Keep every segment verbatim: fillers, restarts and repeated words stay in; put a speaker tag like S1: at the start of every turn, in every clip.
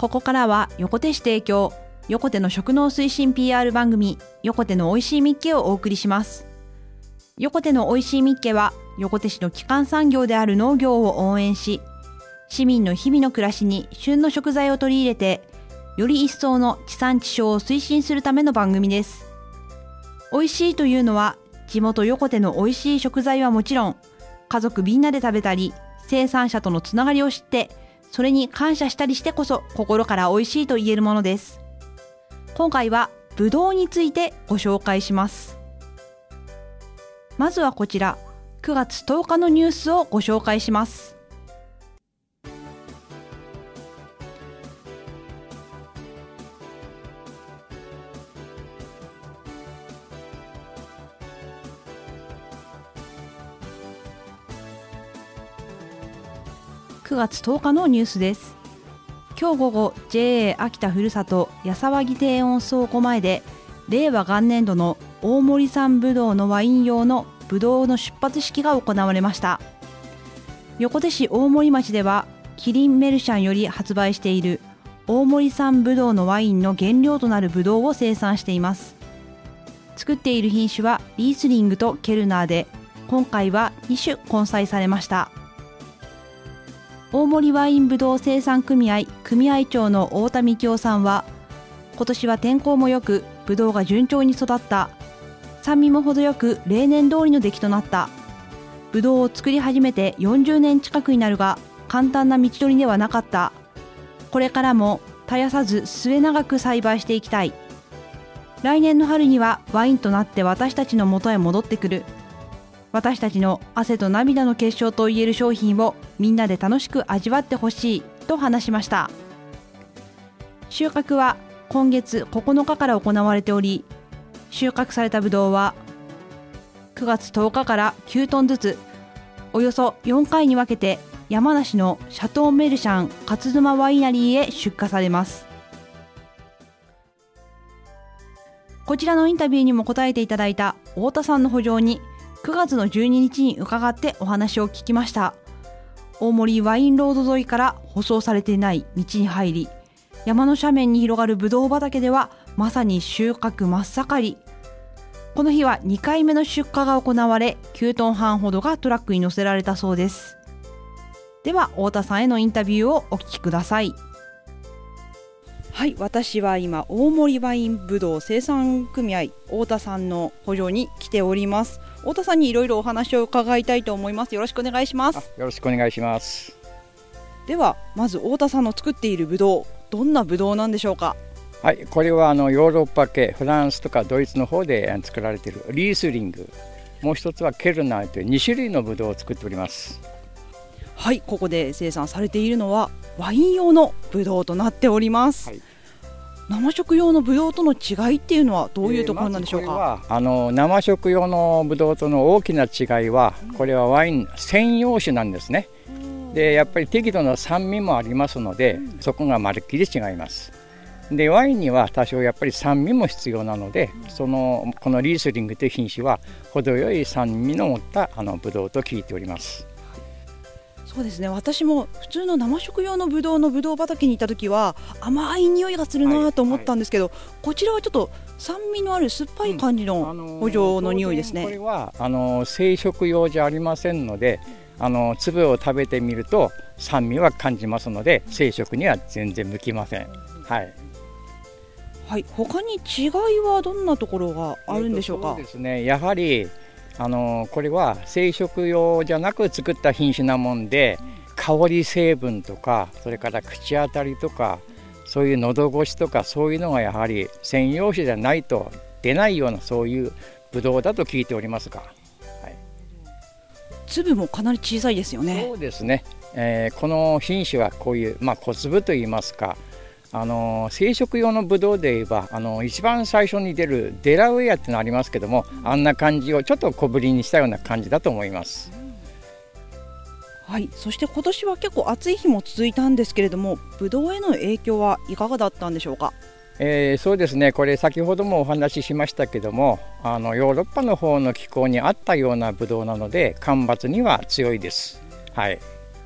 S1: ここからは横手市提供、横手の食農推進 ピーアール 番組、横手のおいしいみっけをお送りします。横手のおいしいみっけは、横手市の基幹産業である農業を応援し、市民の日々の暮らしに旬の食材を取り入れて、より一層の地産地消を推進するための番組です。おいしいというのは、地元横手のおいしい食材はもちろん、家族みんなで食べたり、生産者とのつながりを知って、それに感謝したりしてこそ心からおいしいと言えるものです。今回はぶどうについてご紹介します。まずはこちら、くがつとおかのニュースをご紹介します。くがつとおかのニュースです。今日午後 ジェーエー 秋田ふるさと八騒ぎ低温倉庫前で令和元年度の大森産ぶどうのワイン用のぶどうの出発式が行われました。横手市大森町ではキリンメルシャンより発売している大森産ぶどうのワインの原料となるぶどうを生産しています。作っている品種はリースリングとケルナーで、今回はにしゅ混載されました。大森ワインぶどう生産組合組合長の太田幹夫さんは、今年は天候も良くぶどうが順調に育った、酸味も程よく例年通りの出来となった、ぶどうを作り始めてよんじゅうねん近くになるが簡単な道取りではなかった、これからも絶やさず末永く栽培していきたい、来年の春にはワインとなって私たちの元へ戻ってくる、私たちの汗と涙の結晶といえる商品をみんなで楽しく味わってほしいと話しました。収穫は今月ここのかから行われており、収穫されたぶどうはくがつとおかからきゅうトンずつ、およそよんかいに分けて山梨のシャトーメルシャン勝沼ワイナリーへ出荷されます。こちらのインタビューにも答えていただいた太田さんの補助にくがつのじゅうににちに伺ってお話を聞きました。大森ワインロード沿いから舗装されていない道に入り、山の斜面に広がるぶどう畑ではまさに収穫真っ盛り。この日はにかいめの出荷が行われ、きゅうトンはんほどがトラックに乗せられたそうです。では太田さんへのインタビューをお聞きください。はい、私は今大森ワインぶどう生産組合太田さんの補助に来ております。太田さんにいろいろお話を伺いたいと思います。よろしくお願いします。
S2: よろしくお願いします。
S1: ではまず太田さんの作っているぶどう、どんなぶどうなんでしょうか？
S2: はい、これはあのヨーロッパ系、フランスとかドイツの方で作られているリースリング、もう一つはケルナーというにしゅるいのぶどうを作っております。
S1: はい、ここで生産されているのはワイン用のぶどうとなっております。はい、生食用のブドウとの違いっていうのはどういうところなんでしょうか？
S2: えー、まずこれはあの生食用のブドウとの大きな違いは、これはワイン専用種なんですね。でやっぱり適度な酸味もありますので、そこがまるっきり違います。でワインには多少やっぱり酸味も必要なので、そのこのリースリングという品種は程よい酸味の持ったあのブドウと聞いております。
S1: そうですね、私も普通の生食用のブドウのブドウ畑に行った時は甘い匂いがするなと思ったんですけど、はいはい、こちらはちょっと酸味のある酸っぱい感じの補助の匂いですね。
S2: うん、あのー、これはあのー、生食用じゃありませんので、あのー、粒を食べてみると酸味は感じますので、生食には全然向きません。はい
S1: はい、他に違いはどんなところがあるんでしょうか？
S2: そうですね、やはりあのこれは生食用じゃなく作った品種なもんで、香り成分とか、それから口当たりとか、そういう喉越しとか、そういうのがやはり専用種じゃないと出ないような、そういうブドウだと聞いておりますが、はい、
S1: 粒もかなり小さいですよね。
S2: そうですね、えー、この品種はこういう、まあ、小粒といいますか、あの生食用のブドウで言えば、あの一番最初に出るデラウェアってのありますけども、あんな感じをちょっと小ぶりにしたような感じだと思います。
S1: はい、そして今年は結構暑い日も続いたんですけれども、ブドウへの影響はいかがだったんでしょうか？
S2: えー、そうですね、これ先ほどもお話ししましたけども、あのヨーロッパの方の気候に合ったようなブドウなので干ばつには強いです。はい、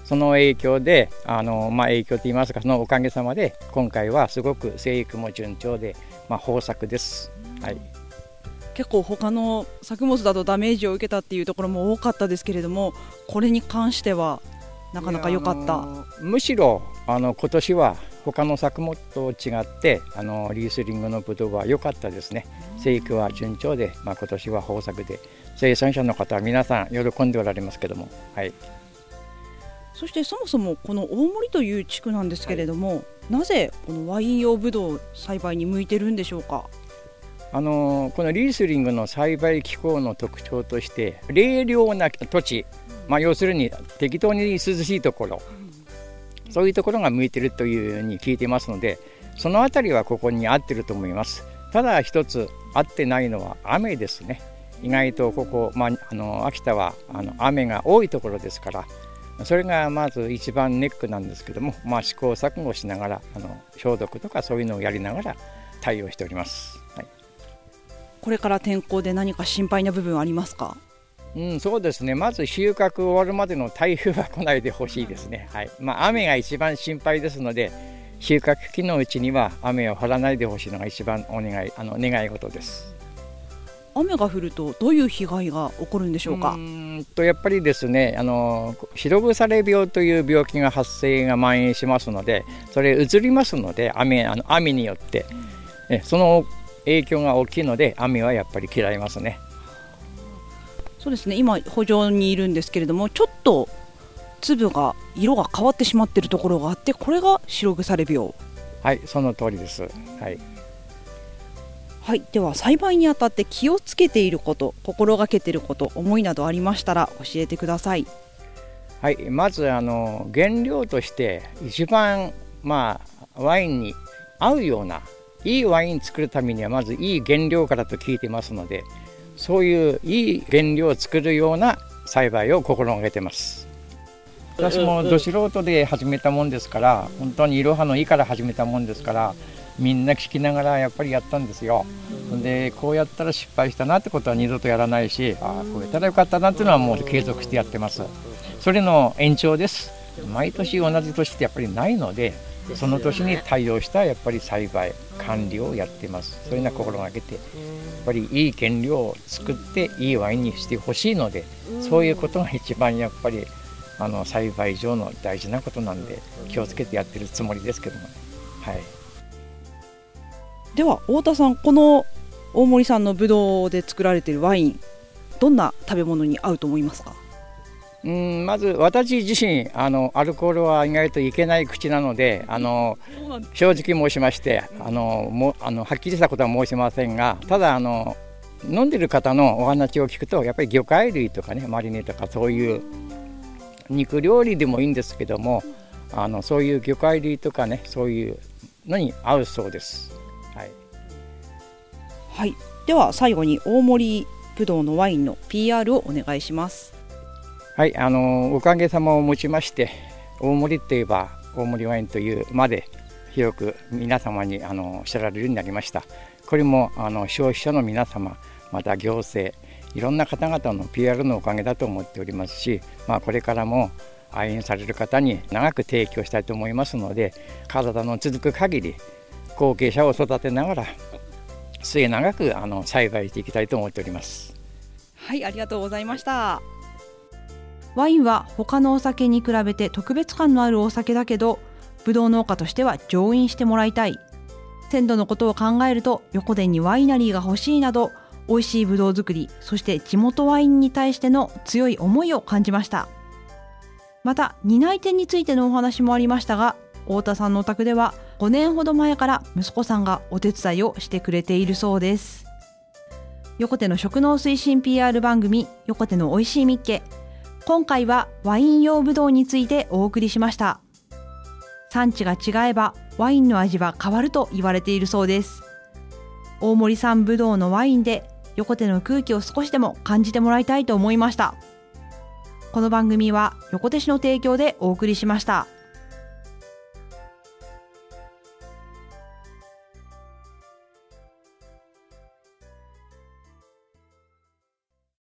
S2: その影響であの、まあ、影響といいますか、そのおかげさまで今回はすごく生育も順調で、まあ、豊作です、はい、
S1: 結構他の作物だとダメージを受けたっていうところも多かったですけれども、これに関してはなかなか良かった。
S2: あのむしろあの今年は他の作物と違ってあのリースリングのブドウは良かったですね。生育は順調で、まあ、今年は豊作で生産者の方は皆さん喜んでおられますけども、はい、
S1: そしてそもそもこの大森という地区なんですけれども、はい、なぜこのワイン用ブドウ栽培に向いてるんでしょうか。
S2: あのこのリースリングの栽培気候の特徴として冷涼な土地、まあ、要するに適当に涼しいところ、そういうところが向いてるというように聞いていますので、そのあたりはここに合ってると思います。ただ一つ合ってないのは雨ですね。意外とここ、まあ、あの秋田はあの雨が多いところですから、それがまず一番ネックなんですけども、まあ、試行錯誤しながらあの消毒とかそういうのをやりながら対応しております、はい、
S1: これから天候で何か心配な部分はありますか。
S2: うん、そうですね。まず収穫終わるまでの台風は来ないでほしいですね、はい、まあ、雨が一番心配ですので、収穫期のうちには雨を降らないでほしいのが一番お願い、あの願い事です。
S1: 雨が降るとどういう被害が起こるんでしょうか。
S2: うーんとやっぱりですね、あの白腐れ病という病気が発生が蔓延しますので、それ移りますので、雨、あの雨によって、うん、えその影響が大きいので雨はやっぱり嫌いますね。
S1: そうですね、今圃場にいるんですけれども、ちょっと粒が色が変わってしまっているところがあって、これが白腐れ病。
S2: はい、その通りです、はい
S1: はい、では栽培にあたって気をつけていること、心がけていること、思いなどありましたら教えてください。
S2: はい、まずあの原料として一番、まあ、ワインに合うようないいワイン作るためにはまずいい原料からと聞いてますので、そういういい原料を作るような栽培を心がけてます。私もど素人で始めたもんですから、本当にいろはのいから始めたもんですから、みんな聞きながらやっぱりやったんですよ。でこうやったら失敗したなってことは二度とやらないし、ああこうやったらよかったなっていうのはもう継続してやってます。それの延長です。毎年同じ年ってやっぱりないので、その年に対応したやっぱり栽培管理をやってます。そういうのは心がけて、やっぱりいい原料を作っていいワインにしてほしいので、そういうことが一番やっぱりあの栽培上の大事なことなんで、気をつけてやってるつもりですけどもね、はい。
S1: では太田さん、この大森さんのブドウで作られているワイン、どんな食べ物に合うと思いますか。
S2: うん、まず私自身あのアルコールは意外といけない口なので、あの正直申しましてあのもあのはっきりしたことは申しませんが、ただあの飲んでる方のお話を聞くと、やっぱり魚介類とかね、マリネとかそういう肉料理でもいいんですけども、あのそういう魚介類とかね、そういうのに合うそうです。はい、
S1: はい、では最後に大森ぶどうのワインの ピーアール をお願いします。
S2: はい、あのおかげさまをもちまして、大森といえば大森ワインというまで広く皆様にあの知られるようになりました。これもあの消費者の皆様、また行政、いろんな方々の ピーアール のおかげだと思っておりますし、まあ、これからも愛飲される方に長く提供したいと思いますので、体の続く限り後継者を育てながら末永くあの栽培していきたいと思っております。
S1: はい、ありがとうございました。ワインは他のお酒に比べて特別感のあるお酒だけど、ブドウ農家としては上飲してもらいたい、鮮度のことを考えると横田にワイナリーが欲しいなど、美味しいブドウ作り、そして地元ワインに対しての強い思いを感じました。また担い手についてのお話もありましたが、太田さんのお宅ではごねんほど前から息子さんがお手伝いをしてくれているそうです。横手の食農推進 ピーアール 番組、横手のおいしいみっけ。今回はワイン用ブドウについてお送りしました。産地が違えばワインの味は変わると言われているそうです。大森産ブドウのワインで横手の空気を少しでも感じてもらいたいと思いました。この番組は横手市の提供でお送りしました。